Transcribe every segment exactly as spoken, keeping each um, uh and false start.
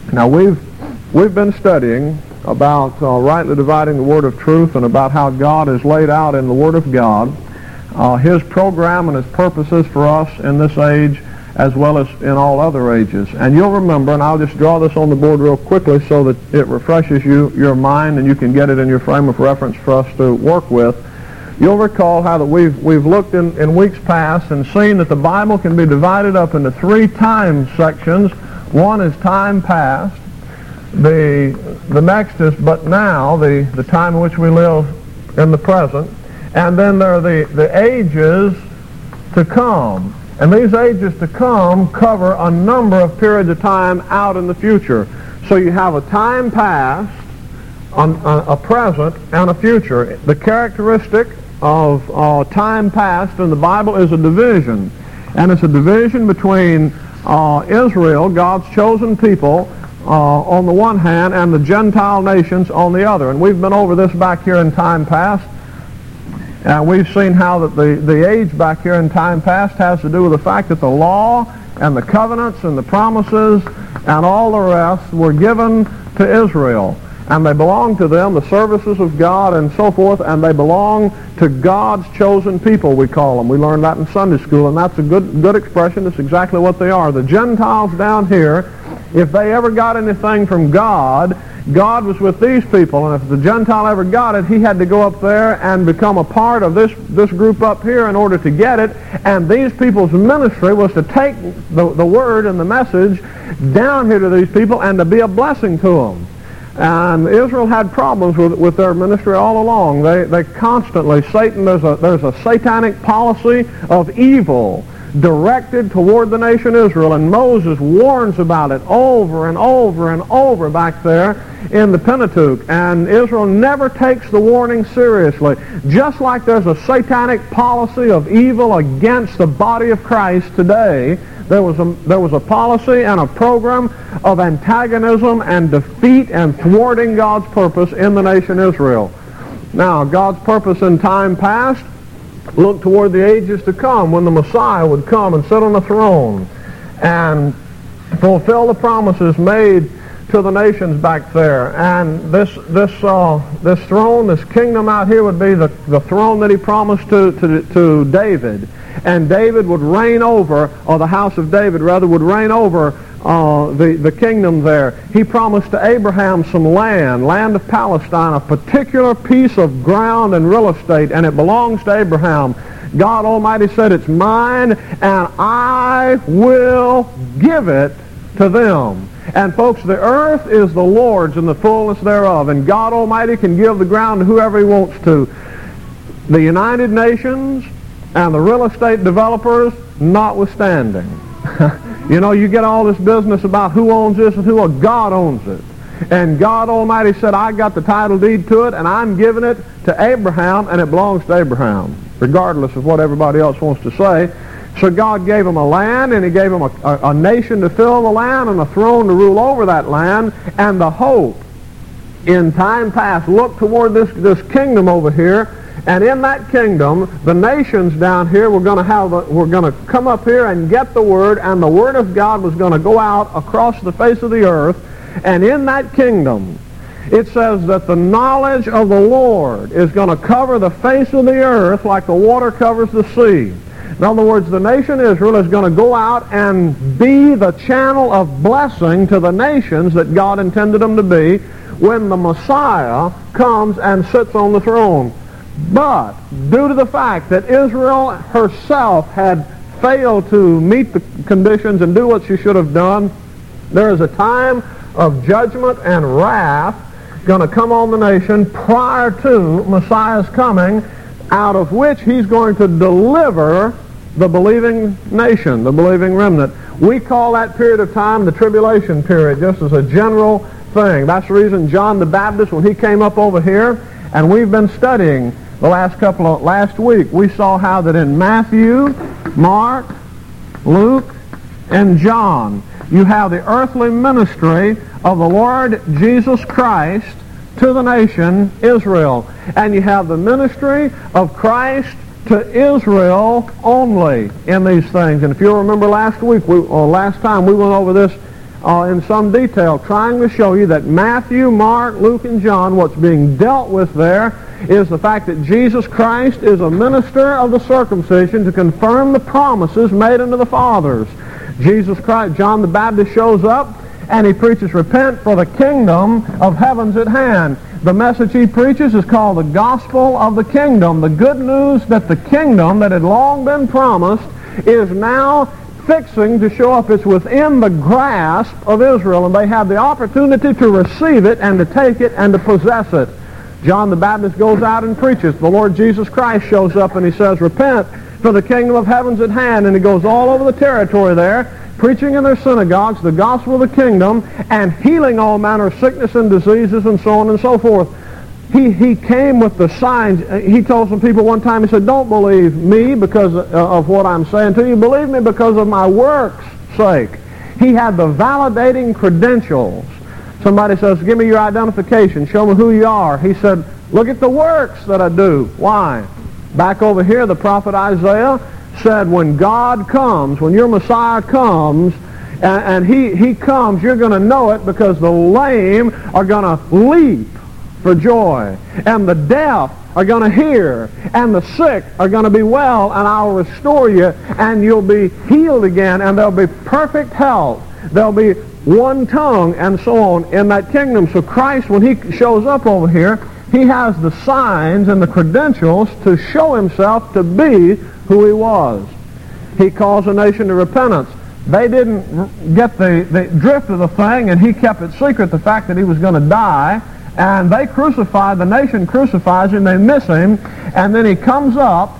Now we've we've been studying about uh, rightly dividing the word of truth and about how God has laid out in the Word of God uh, His program and His purposes for us in this age as well as in all other ages. And you'll remember, and I'll just draw this on the board real quickly so that it refreshes you your mind and you can get it in your frame of reference for us to work with. You'll recall how that we've we've looked in, in weeks past and seen that the Bible can be divided up into three time sections. One is time past. The the next is but now, the, the time in which we live in the present. And then there are the, the ages to come. And these ages to come cover a number of periods of time out in the future. So you have a time past, a, a present, and a future. The characteristic of uh, time past in the Bible is a division. And it's a division between uh, Israel, God's chosen people, uh, on the one hand, and the Gentile nations on the other. And we've been over this back here in time past. And we've seen how that the, the age back here in time past has to do with the fact that the law and the covenants and the promises and all the rest were given to Israel. And they belong to them, the services of God and so forth, and they belong to God's chosen people, we call them. We learned that in Sunday school, and that's a good good expression. That's exactly what they are. The Gentiles down here, if they ever got anything from God, God was with these people, and if the Gentile ever got it, he had to go up there and become a part of this, this group up here in order to get it, and these people's ministry was to take the, the word and the message down here to these people and to be a blessing to them. And Israel had problems with with their ministry all along. They they constantly, Satan, there's a there's a satanic policy of evil directed toward the nation Israel, and Moses warns about it over and over and over back there in the Pentateuch. And Israel never takes the warning seriously. Just like there's a satanic policy of evil against the body of Christ today, There was, a, there was a policy and a program of antagonism and defeat and thwarting God's purpose in the nation Israel. Now, God's purpose in time past looked toward the ages to come, when the Messiah would come and sit on the throne and fulfill the promises made to the nations back there. And this this uh, this throne, this kingdom out here would be the, the throne that he promised to, to, to David. And David would reign over, or the house of David rather, would reign over uh, the, the kingdom there. He promised to Abraham some land, land of Palestine, a particular piece of ground and real estate, and it belongs to Abraham. God Almighty said, it's mine, and I will give it to them. And folks, the earth is the Lord's and the fullness thereof, and God Almighty can give the ground to whoever he wants to. The United Nations and the real estate developers notwithstanding. You know, you get all this business about who owns this and who, well, God owns it. And God Almighty said, I got the title deed to it, and I'm giving it to Abraham, and it belongs to Abraham, regardless of what everybody else wants to say. So God gave him a land, and he gave him a, a, a nation to fill the land and a throne to rule over that land. And the hope in time past looked toward this, this kingdom over here. And in that kingdom, the nations down here were going to have, the, were going to come up here and get the word, and the word of God was going to go out across the face of the earth. And in that kingdom, it says that the knowledge of the Lord is going to cover the face of the earth like the water covers the sea. In other words, the nation Israel is going to go out and be the channel of blessing to the nations that God intended them to be when the Messiah comes and sits on the throne. But due to the fact that Israel herself had failed to meet the conditions and do what she should have done, there is a time of judgment and wrath going to come on the nation prior to Messiah's coming, out of which he's going to deliver the believing nation, the believing remnant. We call that period of time the tribulation period, just as a general thing. That's the reason John the Baptist, when he came up over here, and we've been studying the last couple of, last week, we saw how that in Matthew, Mark, Luke, and John, you have the earthly ministry of the Lord Jesus Christ to the nation Israel. And you have the ministry of Christ to Israel only in these things. And if you'll remember last week, we, or last time, we went over this uh, in some detail, trying to show you that Matthew, Mark, Luke, and John, what's being dealt with there is the fact that Jesus Christ is a minister of the circumcision to confirm the promises made unto the fathers. Jesus Christ, John the Baptist shows up and he preaches, repent, for the kingdom of heaven's at hand. The message he preaches is called the gospel of the kingdom, the good news that the kingdom that had long been promised is now fixing to show up. It's within the grasp of Israel, and they have the opportunity to receive it and to take it and to possess it. John the Baptist goes out and preaches. The Lord Jesus Christ shows up and he says, repent, for the kingdom of heaven's at hand. And he goes all over the territory there, preaching in their synagogues the gospel of the kingdom and healing all manner of sickness and diseases and so on and so forth. He, he came with the signs. He told some people one time, he said, don't believe me because of what I'm saying to you. Believe me because of my works' sake. He had the validating credentials. Somebody says, give me your identification. Show me who you are. He said, look at the works that I do. Why? Back over here, the prophet Isaiah said, when God comes, when your Messiah comes, and, and he, he comes, you're going to know it because the lame are going to leap for joy, and the deaf are going to hear, and the sick are going to be well, and I'll restore you, and you'll be healed again, and there'll be perfect health. There'll be one tongue, and so on, in that kingdom. So Christ, when he shows up over here, he has the signs and the credentials to show himself to be who he was. He calls a nation to repentance. They didn't get the, the drift of the thing, and he kept it secret, the fact that he was going to die. And they crucified, the nation crucifies him, they miss him, and then he comes up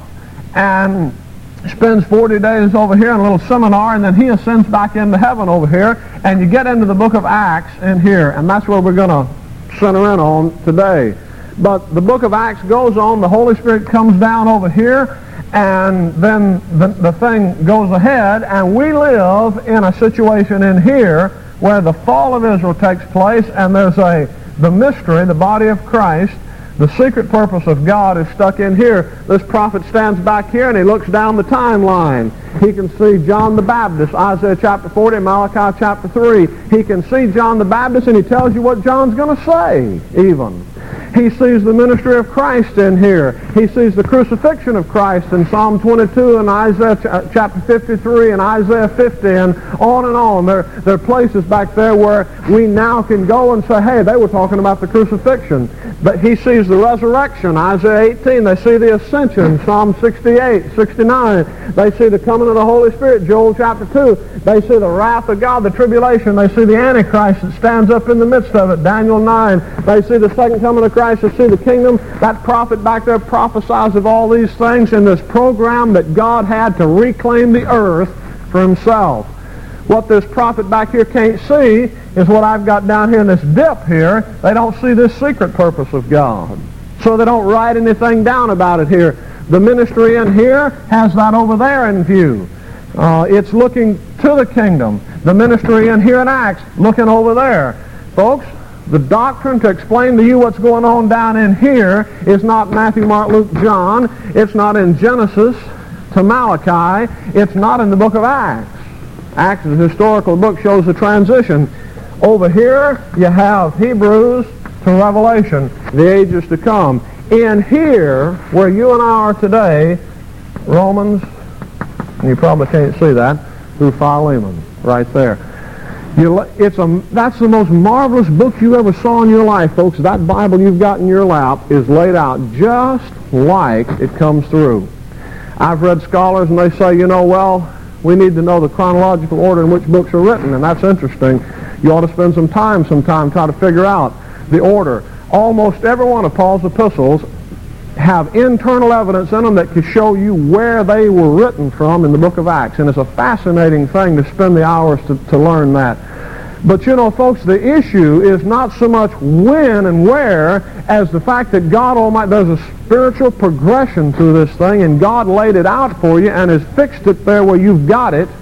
and spends forty days over here in a little seminar, and then he ascends back into heaven over here, and you get into the book of Acts in here, and that's where we're going to center in on today. But the book of Acts goes on, the Holy Spirit comes down over here, and then the, the thing goes ahead, and we live in a situation in here where the fall of Israel takes place, and there's a the mystery, the body of Christ, the secret purpose of God is stuck in here. This prophet stands back here and he looks down the timeline. He can see John the Baptist, Isaiah chapter forty, Malachi chapter three. He can see John the Baptist and he tells you what John's going to say, even. He sees the ministry of Christ in here. He sees the crucifixion of Christ in Psalm twenty-two and Isaiah ch- chapter fifty-three and Isaiah fifty and on and on. There, there are places back there where we now can go and say, hey, they were talking about the crucifixion. But he sees the resurrection, Isaiah eighteen. They see the ascension, Psalm sixty-eight, sixty-nine. They see the coming of the Holy Spirit, Joel chapter two. They see the wrath of God, the tribulation. They see the Antichrist that stands up in the midst of it, Daniel nine. They see the second coming of Christ. To see the kingdom. That prophet back there prophesies of all these things in this program that God had to reclaim the earth for himself. What this prophet back here can't see is what I've got down here in this dip here. They don't see this secret purpose of God. So they don't write anything down about it here. The ministry in here has that over there in view. Uh, it's looking to the kingdom. The ministry in here in Acts looking over there. Folks, the doctrine to explain to you what's going on down in here is not Matthew, Mark, Luke, John. It's not in Genesis to Malachi. It's not in the book of Acts. Acts is a historical book, shows the transition. Over here, you have Hebrews to Revelation, the ages to come. In here, where you and I are today, Romans, and you probably can't see that, through Philemon, right there. You, it's a, that's the most marvelous book you ever saw in your life, folks. That Bible you've got in your lap is laid out just like it comes through. I've read scholars and they say, you know, well, we need to know the chronological order in which books are written, and that's interesting. You ought to spend some time sometime trying to figure out the order. Almost every one of Paul's epistles have internal evidence in them that can show you where they were written from in the book of Acts. And it's a fascinating thing to spend the hours to, to learn that. But you know, folks, the issue is not so much when and where as the fact that God Almighty, there's a spiritual progression through this thing, and God laid it out for you and has fixed it there where you've got it,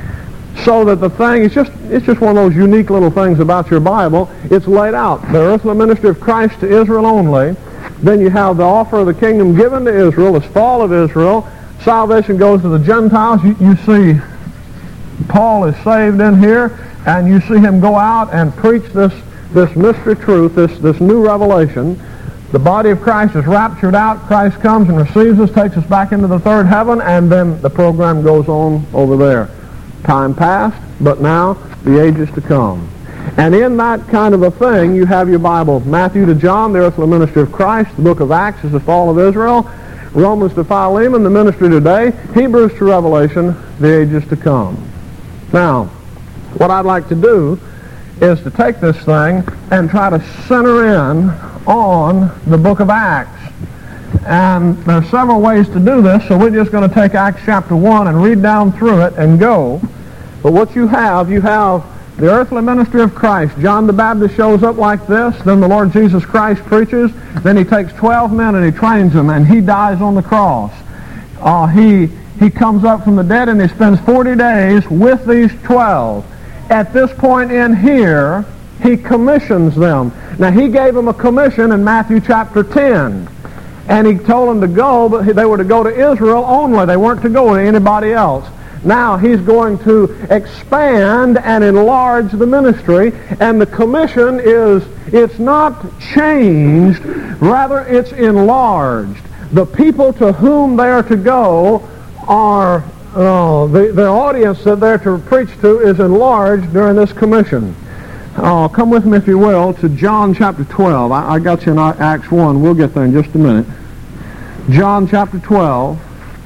so that the thing, it's just, it's just one of those unique little things about your Bible. It's laid out. The earthly ministry of Christ to Israel only. Then you have the offer of the kingdom given to Israel, the fall of Israel. Salvation goes to the Gentiles. You, you see Paul is saved in here, and you see him go out and preach this, this mystery truth, this, this new revelation. The body of Christ is raptured out. Christ comes and receives us, takes us back into the third heaven, and then the program goes on over there. Time passed, but now the age is to come. And in that kind of a thing, you have your Bible. Matthew to John, the earthly ministry of Christ. The book of Acts is the fall of Israel. Romans to Philemon, the ministry today. Hebrews to Revelation, the age is to come. Now, what I'd like to do is to take this thing and try to center in on the book of Acts. And there are several ways to do this, so we're just going to take Acts chapter one and read down through it and go. But what you have, you have the earthly ministry of Christ. John the Baptist shows up like this, then the Lord Jesus Christ preaches, then he takes twelve men and he trains them, and he dies on the cross. Uh, he, he comes up from the dead and he spends forty days with these twelve. At this point in here, he commissions them. Now, he gave them a commission in Matthew chapter ten. And he told them to go, but they were to go to Israel only. They weren't to go to anybody else. Now, he's going to expand and enlarge the ministry. And the commission is, it's not changed. Rather, it's enlarged. The people to whom they are to go are, uh, the, the audience that they're to preach to is enlarged during this commission. Oh, come with me, if you will, to John chapter twelve. I, I got you in Acts one. We'll get there in just a minute. John chapter twelve.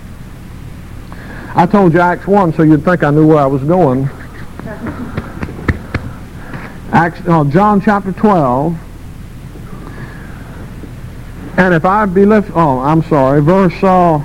I told you Acts one so you'd think I knew where I was going. Acts, oh, John chapter twelve. And if I be lifted... Oh, I'm sorry. Verse uh,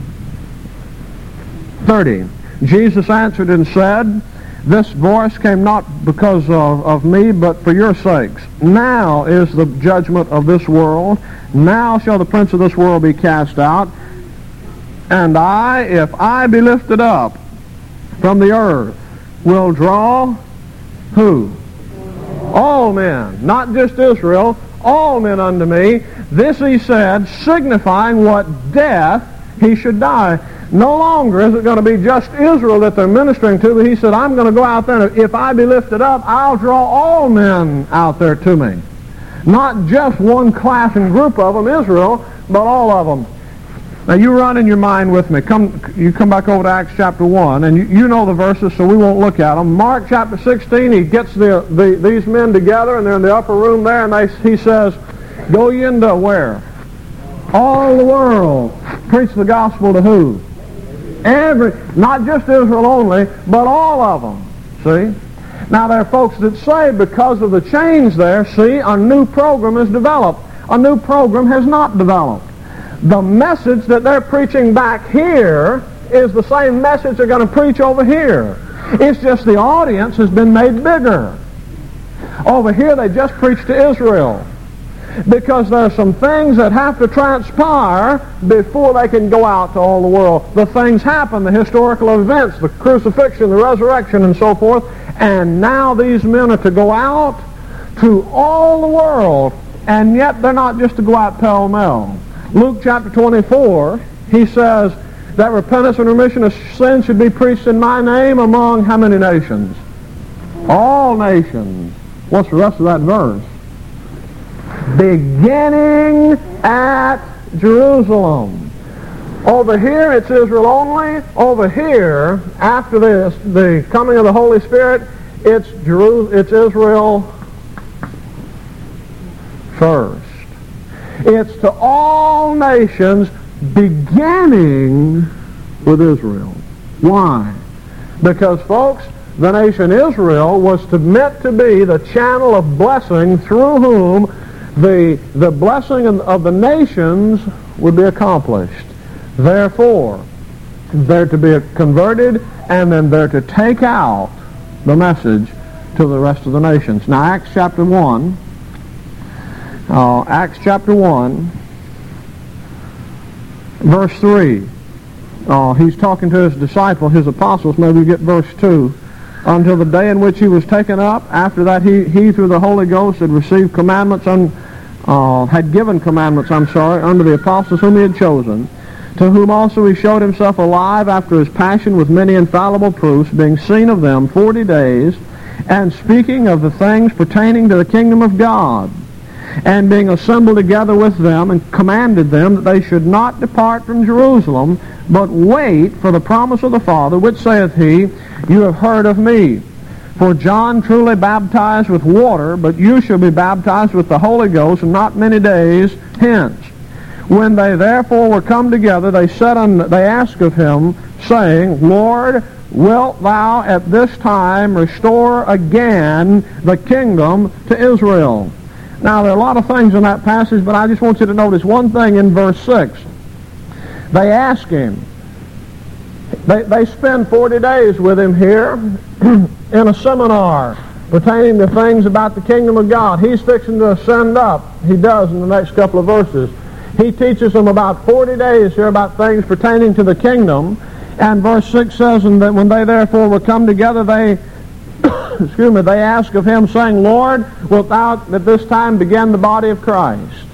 thirty. Jesus answered and said, "This voice came not because of, of me, but for your sakes. Now is the judgment of this world. Now shall the prince of this world be cast out. And I, if I be lifted up from the earth, will draw" who? All men. Not just Israel. All men unto me. This he said, signifying what death he should die. No longer is it going to be just Israel that they're ministering to, but he said, I'm going to go out there, and if I be lifted up, I'll draw all men out there to me. Not just one class and group of them, Israel, but all of them. Now, you run in your mind with me. Come, you come back over to Acts chapter one, and you, you know the verses, so we won't look at them. Mark chapter sixteen, he gets the, the, these men together, and they're in the upper room there, and they, he says, go ye into where? All the world. Preach the gospel to who? Every, not just Israel only, but all of them. See? Now, there are folks that say because of the change there, see, a new program is developed. A new program has not developed. The message that they're preaching back here is the same message they're going to preach over here. It's just the audience has been made bigger. Over here, they just preach to Israel, because there are some things that have to transpire before they can go out to all the world. The things happen, the historical events, the crucifixion, the resurrection, and so forth. And now these men are to go out to all the world, and yet they're not just to go out pell-mell. Luke chapter twenty-four, he says that repentance and remission of sin should be preached in my name among how many nations? All nations. What's the rest of that verse? Beginning at Jerusalem. Over here, it's Israel only. Over here, after this, the coming of the Holy Spirit, it's Jeru- it's Israel first. It's to all nations, beginning with Israel. Why? Because, folks, the nation Israel was to meant to be the channel of blessing through whom the, the blessing of the nations would be accomplished. Therefore, they're to be converted, and then they're to take out the message to the rest of the nations. Now, Acts chapter one, uh, Acts chapter one, verse three. Uh, he's talking to his disciples, his apostles. Maybe you get verse two. Until the day in which he was taken up. After that, he, he through the Holy Ghost had received commandments, un, uh, had given commandments, I'm sorry, unto the apostles whom he had chosen, to whom also he showed himself alive after his passion with many infallible proofs, being seen of them forty days, and speaking of the things pertaining to the kingdom of God, and being assembled together with them, and commanded them that they should not depart from Jerusalem, but wait for the promise of the Father, which saith he, You have heard of me. For John truly baptized with water, but you shall be baptized with the Holy Ghost not many days hence. When they therefore were come together, they said unto, they asked of him, saying, Lord, wilt thou at this time restore again the kingdom to Israel? Now, there are a lot of things in that passage, but I just want you to notice one thing in verse six. They ask him. They, they spend forty days with him here in a seminar pertaining to things about the kingdom of God. He's fixing to ascend up. He does in the next couple of verses. He teaches them about forty days here about things pertaining to the kingdom. And verse six says, And that when they therefore were come together, they excuse me, they ask of him, saying, Lord, wilt thou at this time begin the body of Christ?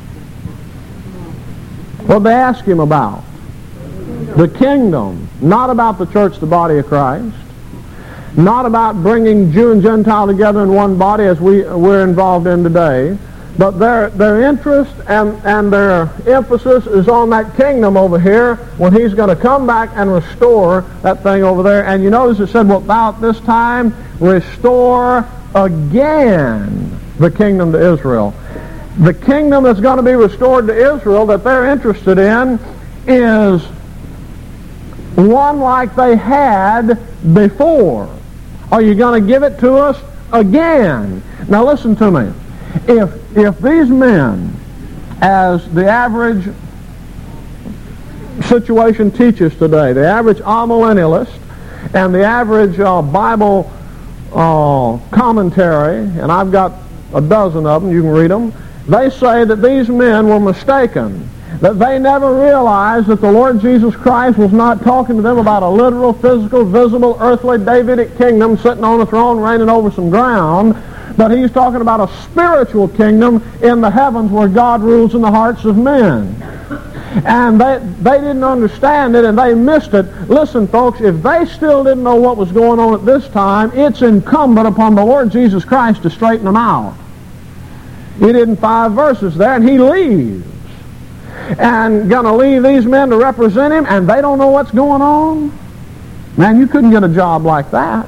What did they ask him about? The kingdom. Not about the church, the body of Christ. Not about bringing Jew and Gentile together in one body as we, we're involved in today. But their, their interest and, and their emphasis is on that kingdom over here when he's going to come back and restore that thing over there. And you notice it said, Wilt thou at this time restore again the kingdom to Israel? The kingdom that's going to be restored to Israel that they're interested in is one like they had before. Are you going to give it to us again? Now listen to me. If, if these men, as the average situation teaches today, the average amillennialist and the average uh, Bible uh, commentary, and I've got a dozen of them, you can read them, they say that these men were mistaken, that they never realized that the Lord Jesus Christ was not talking to them about a literal, physical, visible, earthly, Davidic kingdom sitting on a throne reigning over some ground, but he's talking about a spiritual kingdom in the heavens where God rules in the hearts of men. And they, they didn't understand it and they missed it. Listen, folks, if they still didn't know what was going on at this time, it's incumbent upon the Lord Jesus Christ to straighten them out. He did in five verses there, and he leaves. And going to leave these men to represent him, and they don't know what's going on? Man, you couldn't get a job like that.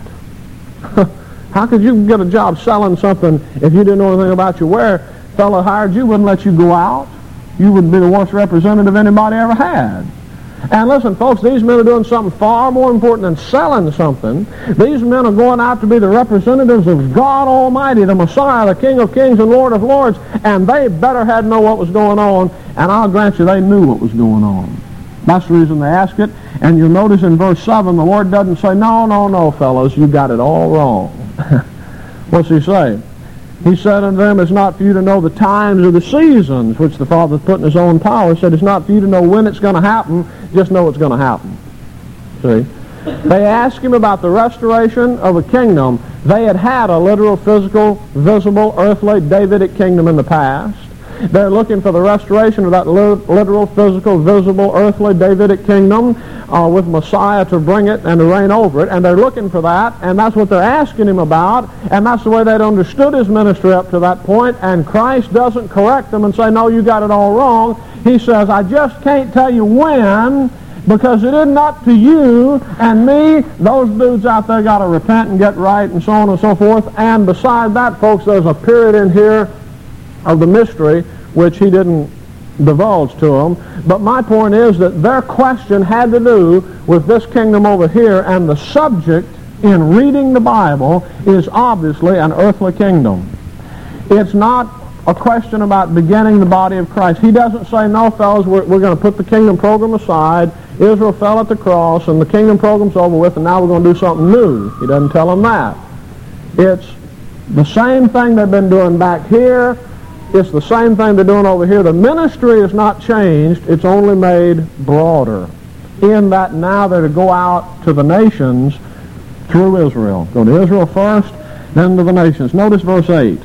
How could you get a job selling something if you didn't know anything about your ware? Fellow hired you, wouldn't let you go out. You would be the worst representative anybody ever had. And listen, folks, these men are doing something far more important than selling something. These men are going out to be the representatives of God Almighty, the Messiah, the King of Kings and Lord of Lords, and they better had know what was going on, and I'll grant you they knew what was going on. That's the reason they ask it. And you'll notice in verse seven, the Lord doesn't say, no, no, no, fellows, you got it all wrong. What's he say? He said unto them, it's not for you to know the times or the seasons, which the Father put in his own power. He said, it's not for you to know when it's going to happen, just know it's going to happen. See? They asked him about the restoration of a kingdom. They had had a literal, physical, visible, earthly, Davidic kingdom in the past. They're looking for the restoration of that literal, physical, visible, earthly, Davidic kingdom uh, with Messiah to bring it and to reign over it. And they're looking for that, and that's what they're asking him about, and that's the way they'd understood his ministry up to that point. And Christ doesn't correct them and say, no, you got it all wrong. He says, I just can't tell you when, because it isn't up to you and me. Those dudes out there got to repent and get right and so on and so forth. And beside that, folks, there's a period in here of the mystery which he didn't divulge to them. But my point is that their question had to do with this kingdom over here, and the subject in reading the Bible is obviously an earthly kingdom. It's not a question about beginning the body of Christ. He doesn't say, no, fellas, we're, we're going to put the kingdom program aside. Israel fell at the cross, and the kingdom program's over with, and now we're going to do something new. He doesn't tell them that. It's the same thing they've been doing back here. It's the same thing they're doing over here. The ministry is not changed. It's only made broader in that now they're to go out to the nations through Israel. Go to Israel first, then to the nations. Notice verse eight.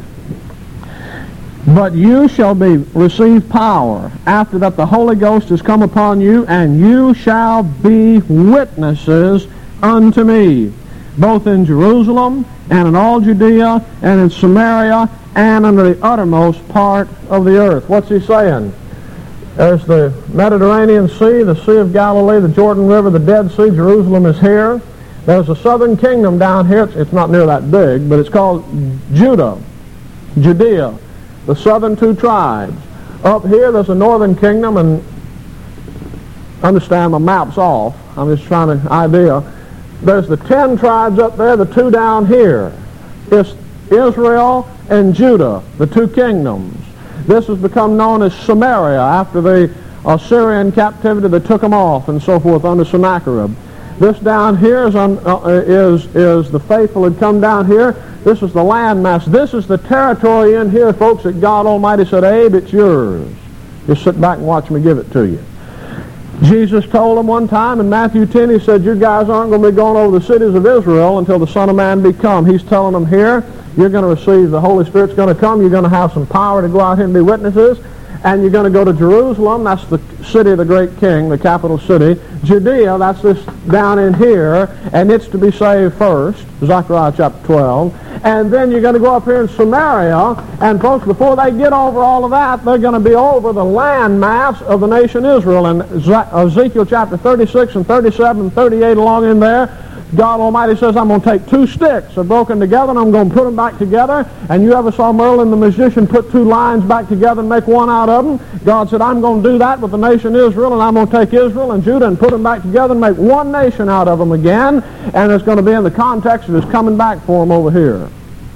But you shall be receive power after that the Holy Ghost is come upon you, and you shall be witnesses unto me, both in Jerusalem and in all Judea and in Samaria and under the uttermost part of the earth. What's he saying? There's the Mediterranean Sea, the Sea of Galilee, the Jordan River, the Dead Sea. Jerusalem is here. There's a southern kingdom down here. It's, it's not near that big, but it's called Judah, Judea, the southern two tribes. Up here, there's a northern kingdom, and understand, my map's off. I'm just trying to idea. There's the ten tribes up there, the two down here. It's Israel and Judah, the two kingdoms. This has become known as Samaria after the Assyrian captivity. They took them off and so forth under Sennacherib. This down here is, un, uh, is, is the faithful had come down here. This is the landmass. This is the territory in here, folks, that God Almighty said, Abe, it's yours. Just sit back and watch me give it to you. Jesus told them one time in Matthew ten, he said, you guys aren't going to be going over the cities of Israel until the Son of Man be come. He's telling them here, you're going to receive, the Holy Spirit's going to come, you're going to have some power to go out here and be witnesses, and you're going to go to Jerusalem, that's the city of the great king, the capital city. Judea, that's this down in here, and it's to be saved first, Zechariah chapter twelve. And then you're going to go up here in Samaria, and folks, before they get over all of that, they're going to be over the land mass of the nation Israel. And Ezekiel chapter thirty-six and thirty-seven and thirty-eight along in there, God Almighty says, I'm going to take two sticks, they're broken together, and I'm going to put them back together. And you ever saw Merlin the magician put two lines back together and make one out of them? God said, I'm going to do that with the nation Israel, and I'm going to take Israel and Judah and put them back together and make one nation out of them again. And it's going to be in the context of his coming back for them over here.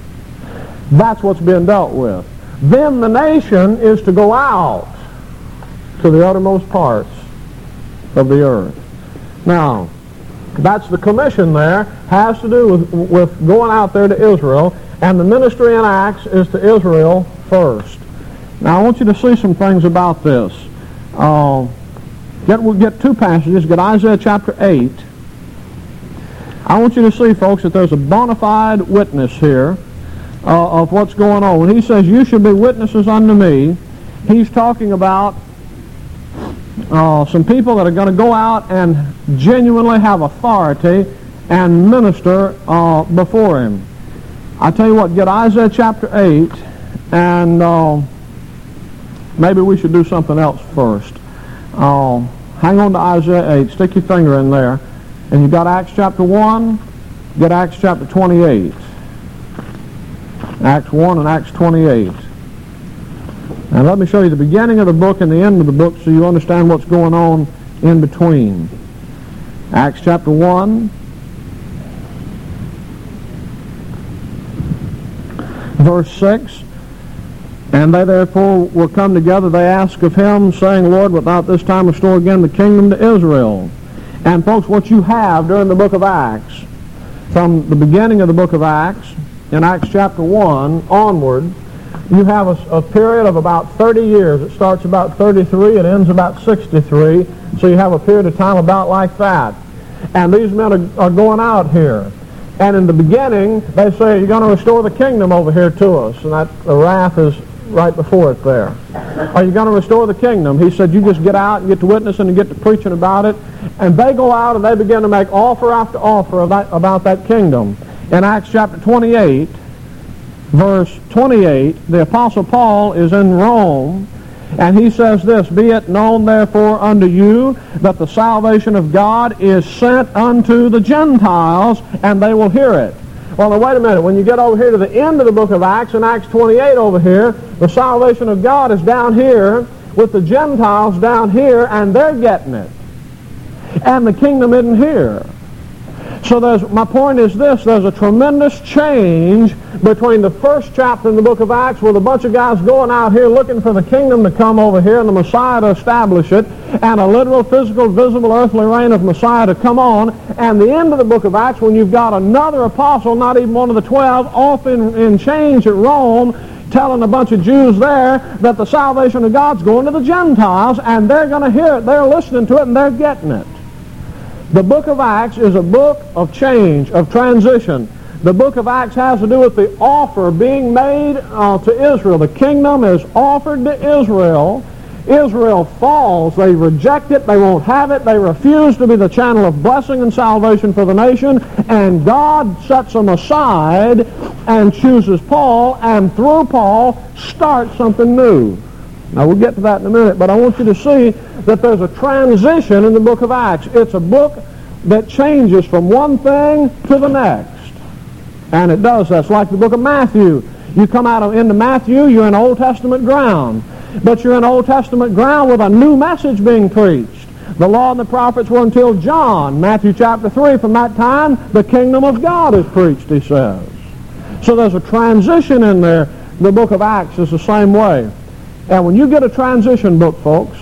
That's what's being dealt with. Then the nation is to go out to the uttermost parts of the earth. Now, that's the commission there, has to do with, with going out there to Israel, and the ministry in Acts is to Israel first. Now I want you to see some things about this. Uh, get, we'll get two passages. Get Isaiah chapter eight. I want you to see, folks, that there's a bona fide witness here uh, of what's going on. When he says, you should be witnesses unto me, he's talking about Uh, some people that are going to go out and genuinely have authority and minister uh, before him. I tell you what, get Isaiah chapter eight, and uh, maybe we should do something else first. Uh, hang on to Isaiah eight, stick your finger in there, and you got Acts chapter one, get Acts chapter twenty-eight. Acts one and Acts twenty-eight. Now let me show you the beginning of the book and the end of the book so you understand what's going on in between. Acts chapter one, verse six. And they therefore were come together, they asked of him, saying, Lord, wilt thou this time restore again the kingdom to Israel? And folks, what you have during the book of Acts, from the beginning of the book of Acts, in Acts chapter one onward, you have a, a period of about thirty years. It starts about thirty-three, it ends about sixty-three, so you have a period of time about like that. And these men are, are going out here. And in the beginning, they say, you're going to restore the kingdom over here to us. And that the wrath is right before it there. Are you going to restore the kingdom? He said, you just get out and get to witnessing and get to preaching about it. And they go out and they begin to make offer after offer of that, about that kingdom. In Acts chapter twenty-eight, verse twenty-eight, the Apostle Paul is in Rome, and he says this, Be it known therefore unto you that the salvation of God is sent unto the Gentiles, and they will hear it. Well, now wait a minute. When you get over here to the end of the book of Acts, in Acts twenty-eight over here, the salvation of God is down here with the Gentiles down here, and they're getting it. And the kingdom isn't here. So there's, my point is this, there's a tremendous change between the first chapter in the book of Acts with a bunch of guys going out here looking for the kingdom to come over here and the Messiah to establish it, and a literal, physical, visible, earthly reign of Messiah to come on, and the end of the book of Acts when you've got another apostle, not even one of the twelve, off in, in chains at Rome, telling a bunch of Jews there that the salvation of God's going to the Gentiles, and they're going to hear it, they're listening to it, and they're getting it. The book of Acts is a book of change, of transition. The book of Acts has to do with the offer being made uh, to Israel. The kingdom is offered to Israel, Israel falls. They reject it. They won't have it. They refuse to be the channel of blessing and salvation for the nation. And God sets them aside and chooses Paul, and through Paul starts something new. Now, we'll get to that in a minute, but I want you to see that there's a transition in the book of Acts. It's a book that changes from one thing to the next. And it does. That's like the book of Matthew. You come out of, into Matthew, you're in Old Testament ground. But you're in Old Testament ground with a new message being preached. The law and the prophets were until John. Matthew chapter three, from that time, the kingdom of God is preached, he says. So there's a transition in there. The book of Acts is the same way. And when you get a transition book, folks,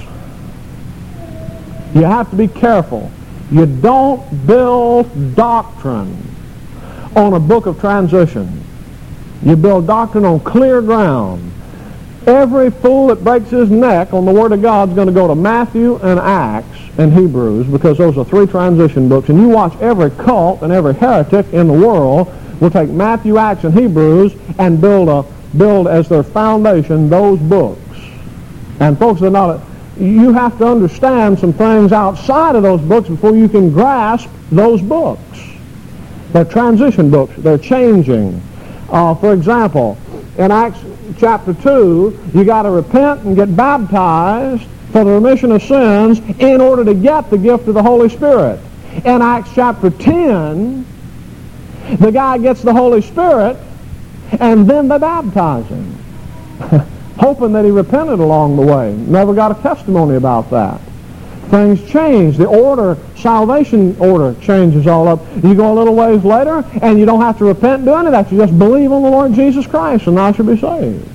you have to be careful. You don't build doctrine on a book of transition. You build doctrine on clear ground. Every fool that breaks his neck on the Word of God is going to go to Matthew and Acts and Hebrews, because those are three transition books. And you watch every cult and every heretic in the world will take Matthew, Acts, and Hebrews and build a build as their foundation those books. And folks, they're not. A, you have to understand some things outside of those books before you can grasp those books. They're transition books. They're changing. Uh, for example, in Acts chapter two, you got to repent and get baptized for the remission of sins in order to get the gift of the Holy Spirit. In Acts chapter ten, the guy gets the Holy Spirit, and then they baptize him, hoping that he repented along the way. Never got a testimony about that. Things change. The order, salvation order changes all up. You go a little ways later, and you don't have to repent and do any of that. You just believe on the Lord Jesus Christ, and thou shalt be saved.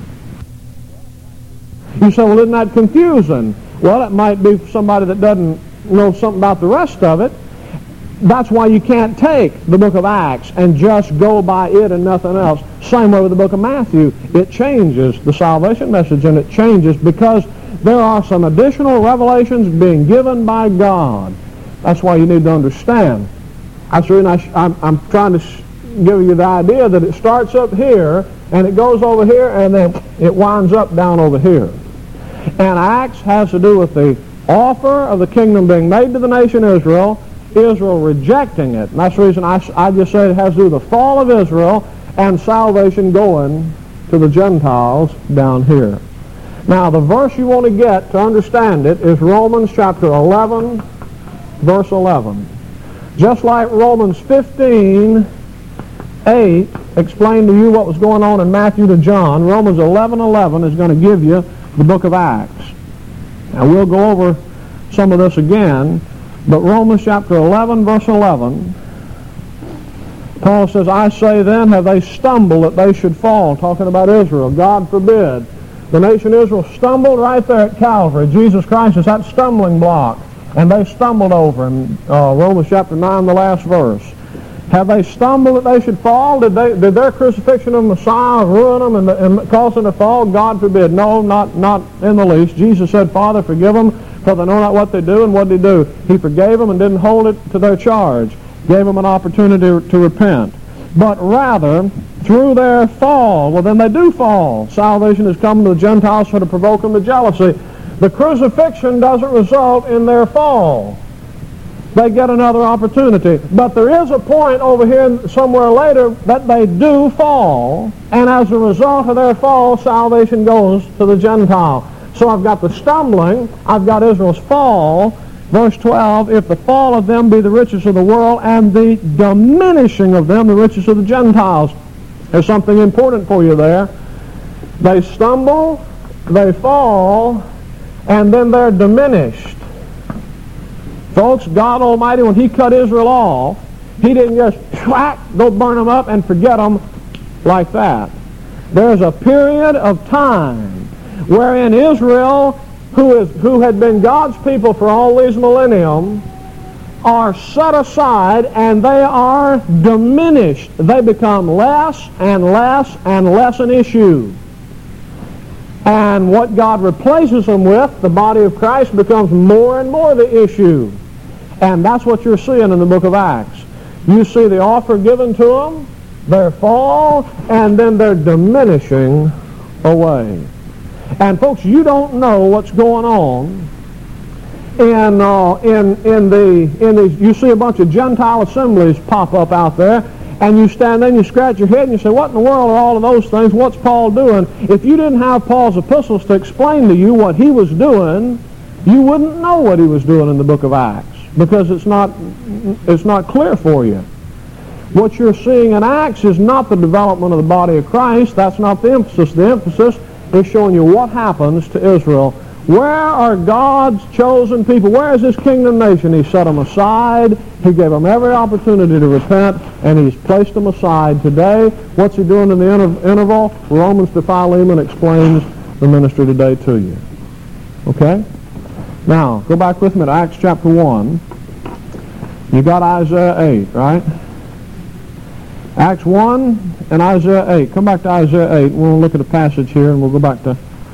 You say, well, isn't that confusing? Well, it might be for somebody that doesn't know something about the rest of it. That's why you can't take the book of Acts and just go by it and nothing else. Same way with the book of Matthew. It changes the salvation message, and it changes because there are some additional revelations being given by God. That's why you need to understand. That's the reason I sh- I'm, I'm trying to sh- give you the idea that it starts up here, and it goes over here, and then it winds up down over here. And Acts has to do with the offer of the kingdom being made to the nation Israel, Israel rejecting it. And that's the reason I, I just said it has to do with the fall of Israel and salvation going to the Gentiles down here. Now, the verse you want to get to understand it is Romans chapter eleven, verse eleven. Just like Romans fifteen, eight explained to you what was going on in Matthew to John, Romans eleven, eleven is going to give you the book of Acts. Now, we'll go over some of this again, but Romans chapter eleven, verse eleven, Paul says, I say then, have they stumbled that they should fall? Talking about Israel. God forbid. The nation Israel stumbled right there at Calvary. Jesus Christ is that stumbling block. And they stumbled over in uh, Romans chapter nine, the last verse. Have they stumbled that they should fall? Did they did their crucifixion of Messiah ruin them and, and cause them to fall? God forbid. No, not, not in the least. Jesus said, Father, forgive them, for they know not what they do. And what did he do? He forgave them and didn't hold it to their charge. Gave them an opportunity to, to repent. But rather, through their fall, well, then they do fall. Salvation has come to the Gentiles so to provoke them to jealousy. The crucifixion doesn't result in their fall. They get another opportunity. But there is a point over here somewhere later that they do fall, and as a result of their fall, salvation goes to the Gentile. So I've got the stumbling, I've got Israel's fall. Verse twelve, if the fall of them be the riches of the world, and the diminishing of them the riches of the Gentiles. There's something important for you there. They stumble, they fall, and then they're diminished. Folks, God Almighty, when he cut Israel off, he didn't just whack, go burn them up and forget them like that. There's a period of time wherein Israel, who is who had been God's people for all these millennium, are set aside and they are diminished. They become less and less and less an issue. And what God replaces them with, the body of Christ, becomes more and more the issue. And that's what you're seeing in the book of Acts. You see the offer given to them, their fall, and then they're diminishing away. And folks, you don't know what's going on in uh, in in the in these. You see a bunch of Gentile assemblies pop up out there, and you stand there and you scratch your head and you say, what in the world are all of those things? What's Paul doing? If you didn't have Paul's epistles to explain to you what he was doing, you wouldn't know what he was doing in the book of Acts, because it's not it's not clear for you. What you're seeing in Acts is not the development of the body of Christ. That's not the emphasis. The emphasis is showing you what happens to Israel. Where are God's chosen people? Where is this kingdom nation? He set them aside. He gave them every opportunity to repent, and he's placed them aside. Today, what's he doing in the inter- interval? Romans to Philemon explains the ministry today to you. Okay? Now, go back with me to Acts chapter one. You got Isaiah eight, right? Acts one and Isaiah eight. Come back to Isaiah eight. We'll look at a passage here, and we'll go back to...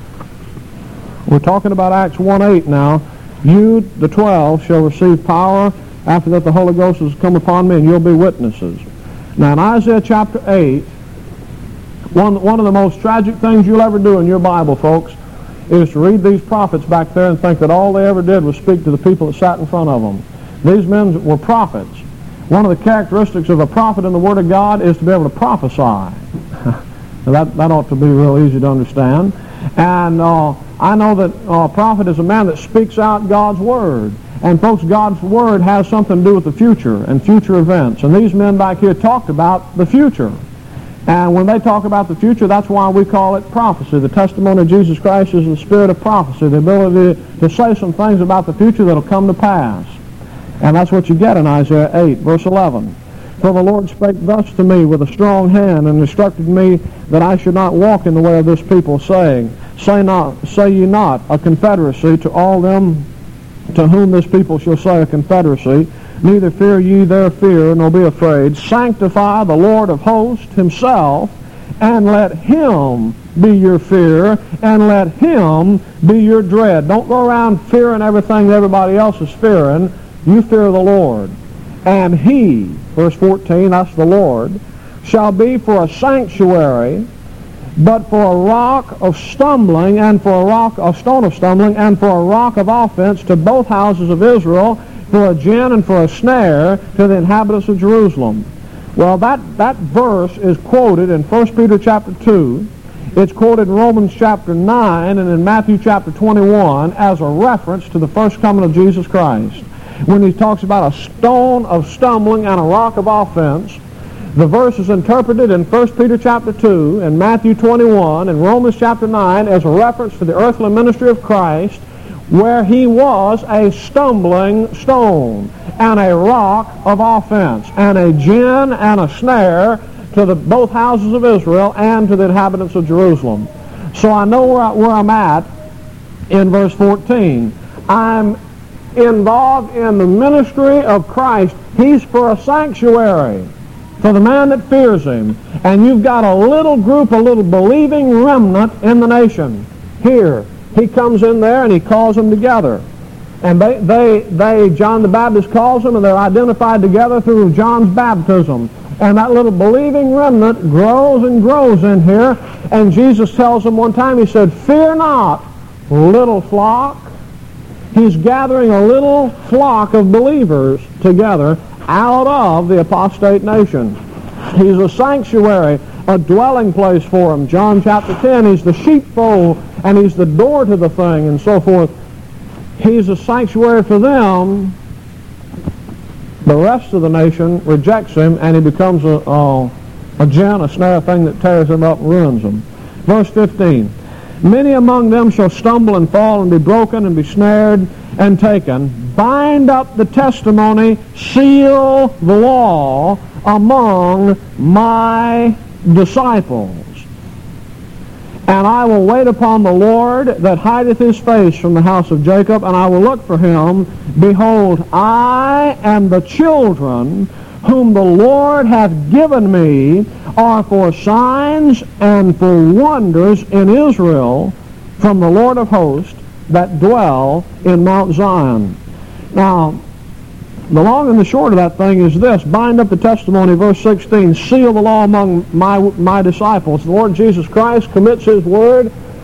We're talking about Acts one eight now. You, the twelve, shall receive power after that the Holy Ghost has come upon me, and you'll be witnesses. Now, in Isaiah chapter eight, one, one of the most tragic things you'll ever do in your Bible, folks, is to read these prophets back there and think that all they ever did was speak to the people that sat in front of them. These men were prophets. One of the characteristics of a prophet in the Word of God is to be able to prophesy. Now that, that ought to be real easy to understand. And uh, I know that uh, a prophet is a man that speaks out God's Word. And folks, God's Word has something to do with the future and future events. And these men back here talked about the future. And when they talk about the future, that's why we call it prophecy. The testimony of Jesus Christ is the spirit of prophecy, the ability to say some things about the future that will come to pass. And that's what you get in Isaiah eight, verse eleven. For the Lord spake thus to me with a strong hand, and instructed me that I should not walk in the way of this people, saying, Say not, say ye not, a confederacy to all them to whom this people shall say a confederacy, neither fear ye their fear, nor be afraid. Sanctify the Lord of hosts himself, and let him be your fear, and let him be your dread. Don't go around fearing everything that everybody else is fearing. You fear the Lord. And he, verse fourteen, that's the Lord, shall be for a sanctuary, but for a rock of stumbling, and for a rock, a stone of stumbling, and for a rock of offense to both houses of Israel, for a gin and for a snare to the inhabitants of Jerusalem. Well, that, that verse is quoted in First Peter chapter two. It's quoted in Romans chapter nine and in Matthew chapter twenty-one as a reference to the first coming of Jesus Christ. When he talks about a stone of stumbling and a rock of offense, the verse is interpreted in First Peter chapter two and Matthew twenty-one and Romans chapter nine as a reference to the earthly ministry of Christ, where he was a stumbling stone and a rock of offense and a gin and a snare to the, both houses of Israel and to the inhabitants of Jerusalem. So I know where, I, where I'm at in verse fourteen. I'm involved in the ministry of Christ. He's for a sanctuary for the man that fears him. And you've got a little group, a little believing remnant in the nation. Here, he comes in there and he calls them together. And they, they, they, John the Baptist calls them, and they're identified together through John's baptism. And that little believing remnant grows and grows in here. And Jesus tells them one time, he said, Fear not, little flock. He's gathering a little flock of believers together out of the apostate nation. He's a sanctuary, a dwelling place for them. John chapter ten, he's the sheepfold, and he's the door to the thing, and so forth. He's a sanctuary for them. The rest of the nation rejects him, and he becomes a, a, a gin, a snare, a thing that tears them up and ruins them. Verse fifteen. Many among them shall stumble and fall and be broken and be snared and taken. Bind up the testimony, seal the law among my disciples. And I will wait upon the Lord that hideth his face from the house of Jacob, and I will look for him. Behold, I and the children whom the Lord hath given me are for signs and for wonders in Israel from the Lord of hosts that dwell in Mount Zion. Now, the long and the short of that thing is this. Bind up the testimony, verse sixteen. Seal the law among my, my disciples. The Lord Jesus Christ commits his word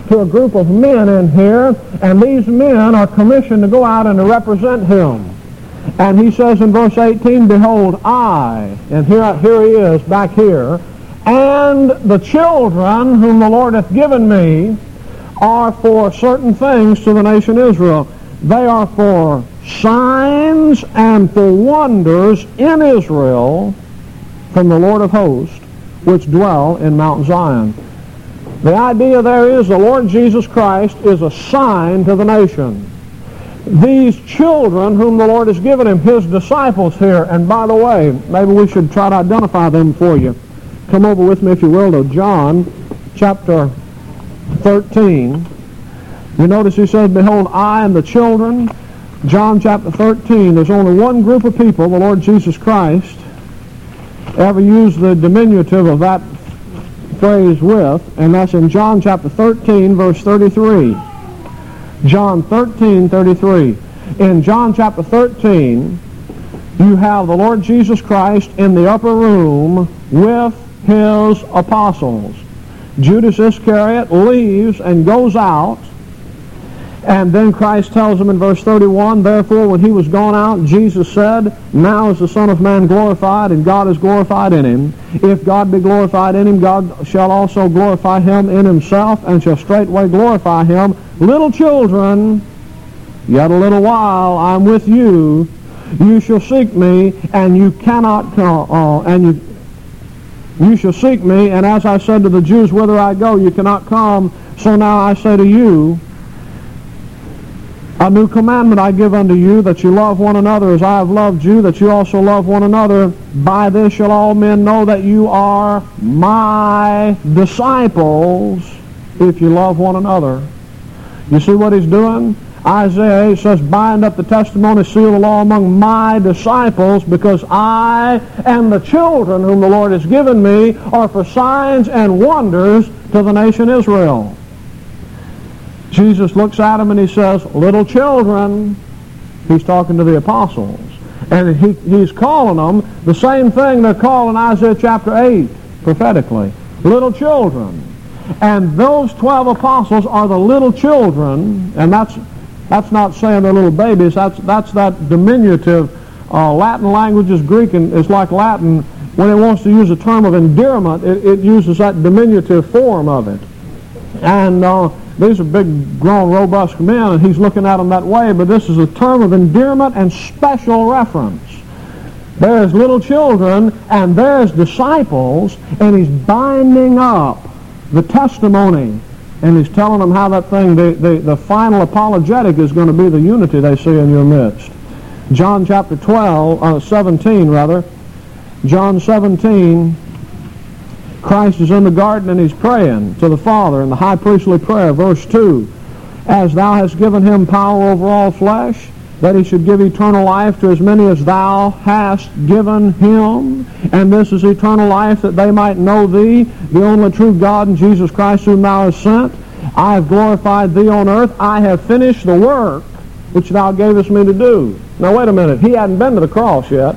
to a group of men in here, and these men are commissioned to go out and to represent him. And he says in verse eighteen, behold, I, and here, here he is back here, and the children whom the Lord hath given me are for certain things to the nation Israel. They are for signs and for wonders in Israel from the Lord of hosts, which dwell in Mount Zion. The idea there is the Lord Jesus Christ is a sign to the nation. These children whom the Lord has given him, his disciples here, and by the way, maybe we should try to identify them for you. Come over with me, if you will, to John chapter thirteen. You notice he says, behold, I and the children. John chapter thirteen, there's only one group of people the Lord Jesus Christ ever used the diminutive of that phrase with, and that's in John chapter thirteen, verse thirty-three. John thirteen, thirty-three. In John chapter thirteen, you have the Lord Jesus Christ in the upper room with his apostles. Judas Iscariot leaves and goes out, and then Christ tells him in verse thirty-one, therefore when he was gone out, Jesus said, now is the Son of Man glorified, and God is glorified in him. If God be glorified in him, God shall also glorify him in himself, and shall straightway glorify him. Little children, yet a little while I'm with you. You shall seek me, and you cannot come, uh, and you you shall seek me, and as I said to the Jews, whither I go, you cannot come. So now I say to you, a new commandment I give unto you, that you love one another as I have loved you, that you also love one another. By this shall all men know that you are my disciples, if you love one another. You see what he's doing? Isaiah says, bind up the testimony, seal the law among my disciples, because I and the children whom the Lord has given me are for signs and wonders to the nation Israel. Jesus looks at him and he says, little children. He's talking to the apostles. And he, he's calling them the same thing they're calling Isaiah chapter eight prophetically. Little children. And those twelve apostles are the little children, and that's that's not saying they're little babies. That's that's that diminutive. Uh, Latin language is Greek, and it's like Latin. When it wants to use a term of endearment, it, it uses that diminutive form of it. And uh, these are big, grown, robust men, and he's looking at them that way, but this is a term of endearment and special reference. There's little children, and there's disciples, and he's binding up the testimony, and he's telling them how that thing, the, the, the final apologetic is going to be the unity they see in your midst. John chapter twelve, uh, seventeen rather, John seventeen, Christ is in the garden and he's praying to the Father in the high priestly prayer, verse two. As thou hast given him power over all flesh, that he should give eternal life to as many as thou hast given him. And this is eternal life, that they might know thee, the only true God, and Jesus Christ whom thou hast sent. I have glorified thee on earth. I have finished the work which thou gavest me to do. Now wait a minute. He hadn't been to the cross yet.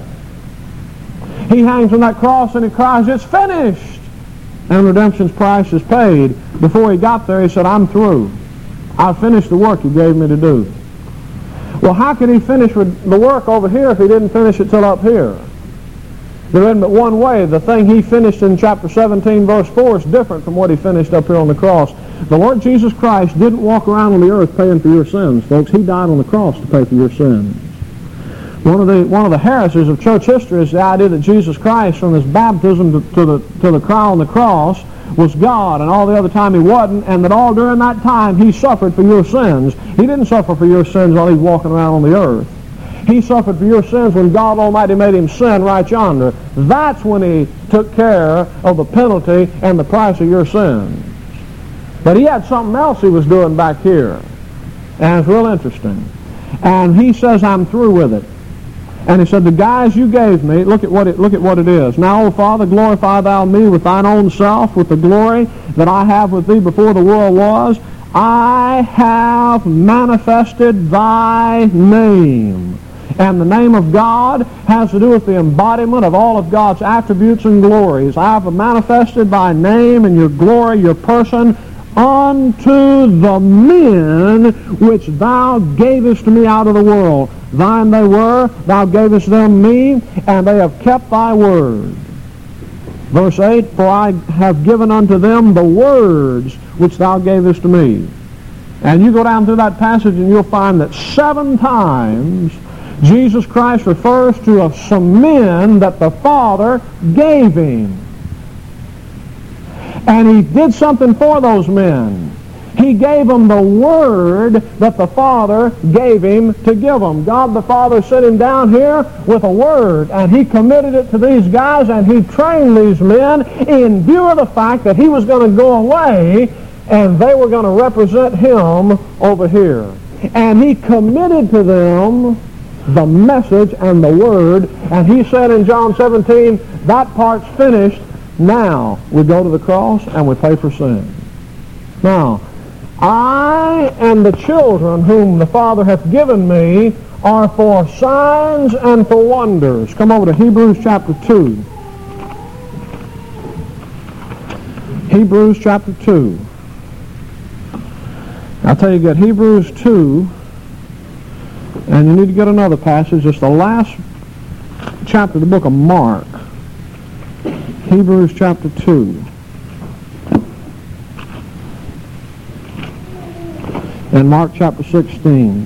He hangs on that cross and he cries, it's finished. And redemption's price is paid. Before he got there, he said, I'm through. I've finished the work you gave me to do. Well, how could he finish the work over here if he didn't finish it till up here? There isn't but one way. The thing he finished in chapter seventeen, verse four is different from what he finished up here on the cross. The Lord Jesus Christ didn't walk around on the earth paying for your sins, folks. He died on the cross to pay for your sins. One of the one of the heresies of church history is the idea that Jesus Christ, from his baptism to, to the to the cry on the cross, was God, and all the other time he wasn't, and that all during that time he suffered for your sins. He didn't suffer for your sins while he was walking around on the earth. He suffered for your sins when God Almighty made him sin right yonder. That's when he took care of the penalty and the price of your sins. But he had something else he was doing back here, and it's real interesting. And he says, I'm through with it. And he said, the guys you gave me, look at what it look at what it is. Now, O Father, glorify thou me with thine own self, with the glory that I have with thee before the world was. I have manifested thy name. And the name of God has to do with the embodiment of all of God's attributes and glories. I have manifested thy name and your glory, your person, unto the men which thou gavest me out of the world. Thine they were, thou gavest them me, and they have kept thy word. Verse eight, for I have given unto them the words which thou gavest to me. And you go down through that passage and you'll find that seven times Jesus Christ refers to some men that the Father gave him. And he did something for those men. He gave them the word that the Father gave him to give them. God the Father sent him down here with a word, and he committed it to these guys, and he trained these men in view of the fact that he was going to go away, and they were going to represent him over here. And he committed to them the message and the word, and he said in John seventeen, that part's finished. Now we go to the cross and we pay for sin. Now, I and the children whom the Father hath given me are for signs and for wonders. Come over to Hebrews chapter two. Hebrews chapter two. I'll tell you, get Hebrews two, and you need to get another passage. It's the last chapter of the book of Mark. Hebrews chapter two. And Mark chapter sixteen.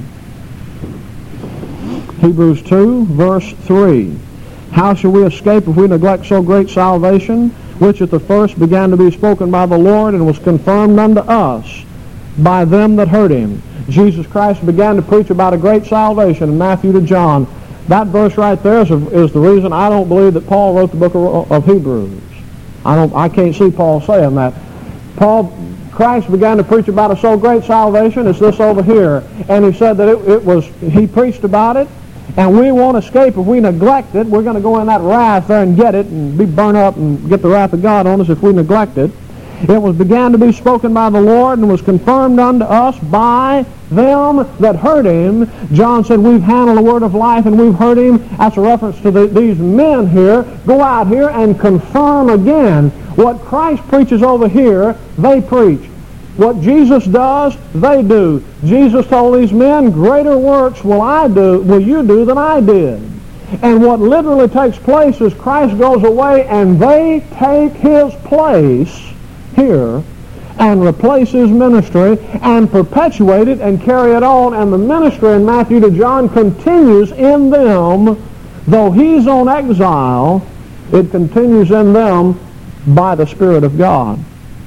Hebrews two, verse three. How shall we escape if we neglect so great salvation, which at the first began to be spoken by the Lord, and was confirmed unto us by them that heard him? Jesus Christ began to preach about a great salvation in Matthew to John. That verse right there is, a, is the reason I don't believe that Paul wrote the book of, of Hebrews. I don't. I can't see Paul saying that. Paul, Christ began to preach about a so great salvation as this over here, and he said that it, it was. He preached about it, and we won't escape if we neglect it. We're going to go in that wrath there and get it, and be burned up and get the wrath of God on us if we neglect it. It was began to be spoken by the Lord and was confirmed unto us by them that heard him. John said, we've handled the word of life and we've heard him. That's a reference to the, these men here. Go out here and confirm again. What Christ preaches over here, they preach. What Jesus does, they do. Jesus told these men, greater works will I do, will you do than I did. And what literally takes place is Christ goes away and they take his place here and replace his ministry and perpetuate it and carry it on, and the ministry in Matthew to John continues in them. Though he's on exile, it continues in them by the Spirit of God.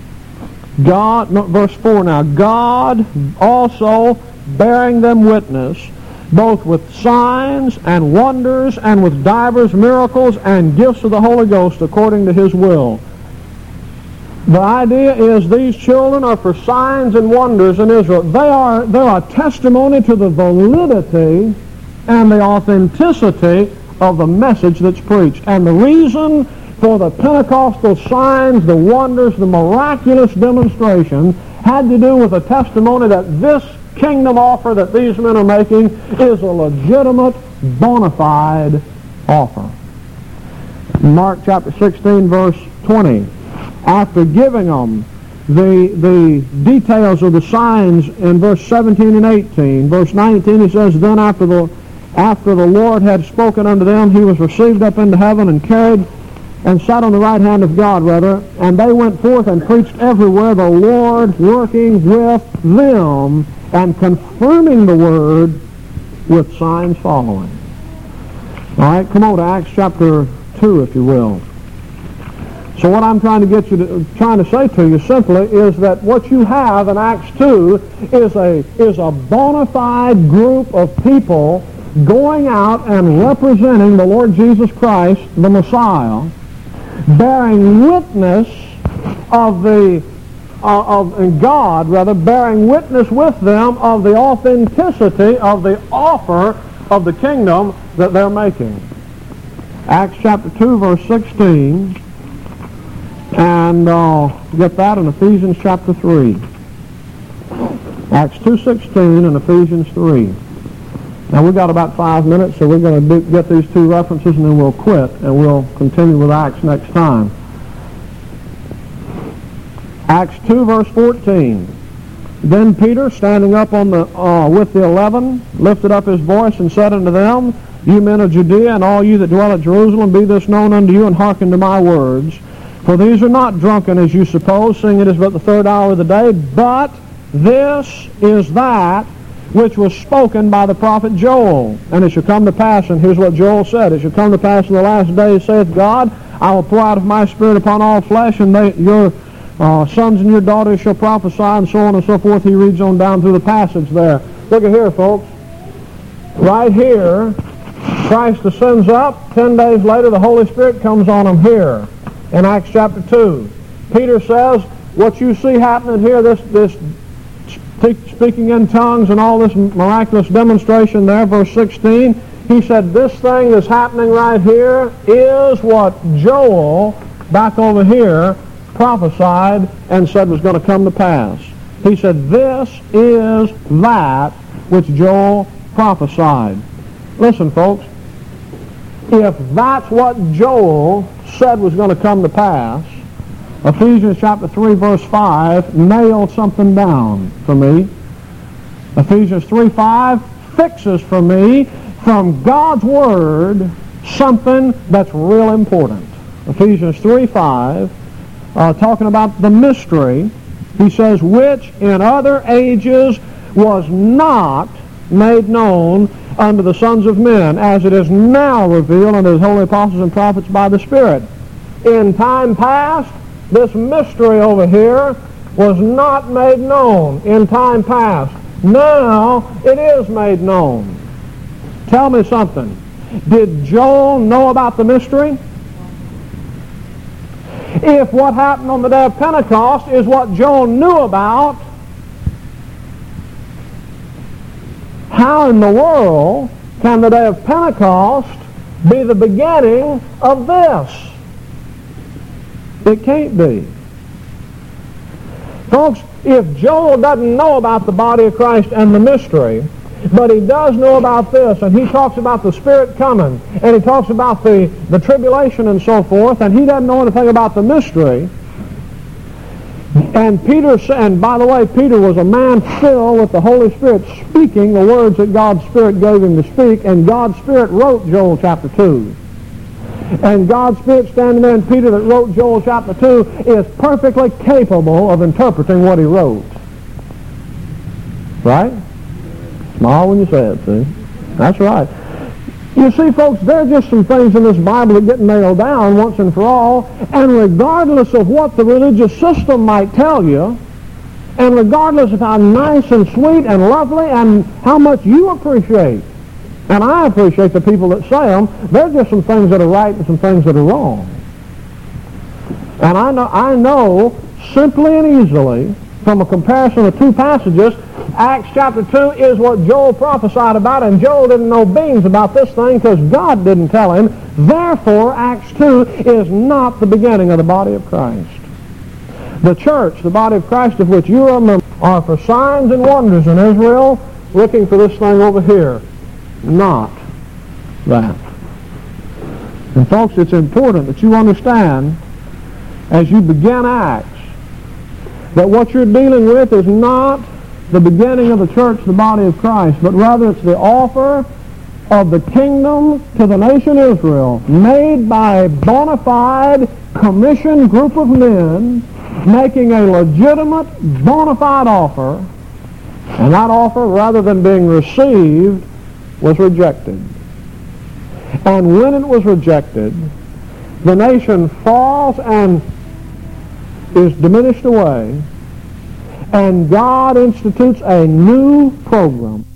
God, no, verse four now, God also bearing them witness, both with signs and wonders and with divers miracles and gifts of the Holy Ghost according to his will. The idea is these children are for signs and wonders in Israel. They are, they are a testimony to the validity and the authenticity of the message that's preached. And the reason for the Pentecostal signs, the wonders, the miraculous demonstration had to do with a testimony that this kingdom offer that these men are making is a legitimate, bona fide offer. Mark chapter sixteen, verse twenty. After giving them the, the details of the signs in verse seventeen and eighteen, verse nineteen, he says, Then after the, after the Lord had spoken unto them, he was received up into heaven and carried and sat on the right hand of God, rather, and they went forth and preached everywhere, the Lord working with them and confirming the word with signs following. All right, come on to Acts chapter two, if you will. So what I'm trying to get you to, trying to say to you simply is that what you have in Acts two is a is a bona fide group of people going out and representing the Lord Jesus Christ, the Messiah, bearing witness of the uh, of and God rather bearing witness with them of the authenticity of the offer of the kingdom that they're making. Acts chapter two, verse sixteen. And uh, get that in Ephesians chapter three. Acts two sixteen and Ephesians three. Now we've got about five minutes, so we're going to get these two references and then we'll quit, and we'll continue with Acts next time. Acts two, verse fourteen. Then Peter, standing up on the uh, with the eleven, lifted up his voice and said unto them, You men of Judea, and all you that dwell at Jerusalem, be this known unto you, and hearken to my words. For these are not drunken, as you suppose, seeing it is but the third hour of the day, but this is that which was spoken by the prophet Joel. And it shall come to pass, and here's what Joel said, It shall come to pass in the last days, saith God, I will pour out of my spirit upon all flesh, and they, your uh, sons and your daughters shall prophesy, and so on and so forth. He reads on down through the passage there. Look at here, folks. Right here, Christ ascends up. Ten days later, the Holy Spirit comes on him here in Acts chapter two. Peter says, what you see happening here, this, this speaking in tongues and all this miraculous demonstration there, verse sixteen, he said, this thing that's happening right here is what Joel, back over here, prophesied and said was going to come to pass. He said, this is that which Joel prophesied. Listen, folks, if that's what Joel said was going to come to pass, Ephesians chapter three, verse five nailed something down for me. Ephesians three five fixes for me from God's Word something that's real important. Ephesians three five, uh, talking about the mystery, he says, which in other ages was not made known unto the sons of men, as it is now revealed unto his holy apostles and prophets by the Spirit. In time past, this mystery over here was not made known in time past. Now it is made known. Tell me something. Did Joel know about the mystery? If what happened on the day of Pentecost is what Joel knew about, how in the world can the day of Pentecost be the beginning of this? It can't be. Folks, if Joel doesn't know about the body of Christ and the mystery, but he does know about this, and he talks about the Spirit coming, and he talks about the, the tribulation and so forth, and he doesn't know anything about the mystery, and Peter, and by the way, Peter was a man filled with the Holy Spirit speaking the words that God's Spirit gave him to speak, and God's Spirit wrote Joel chapter two. And God's Spirit standing there in Peter that wrote Joel chapter two is perfectly capable of interpreting what he wrote. Right? Smile when you say it, see? That's right. You see, folks, there are just some things in this Bible that get nailed down once and for all, and regardless of what the religious system might tell you, and regardless of how nice and sweet and lovely and how much you appreciate, and I appreciate the people that say them, there are just some things that are right and some things that are wrong. And I know, I know simply and easily, from a comparison of two passages, Acts chapter two is what Joel prophesied about, and Joel didn't know beans about this thing because God didn't tell him. Therefore, Acts two is not the beginning of the body of Christ. The church, the body of Christ of which you are a member, are for signs and wonders in Israel, looking for this thing over here. Not that. And folks, it's important that you understand as you begin Acts that what you're dealing with is not the beginning of the church, the body of Christ, but rather it's the offer of the kingdom to the nation Israel, made by a bona fide commissioned group of men making a legitimate bona fide offer, and that offer, rather than being received, was rejected. And when it was rejected, the nation falls and is diminished away, and God institutes a new program.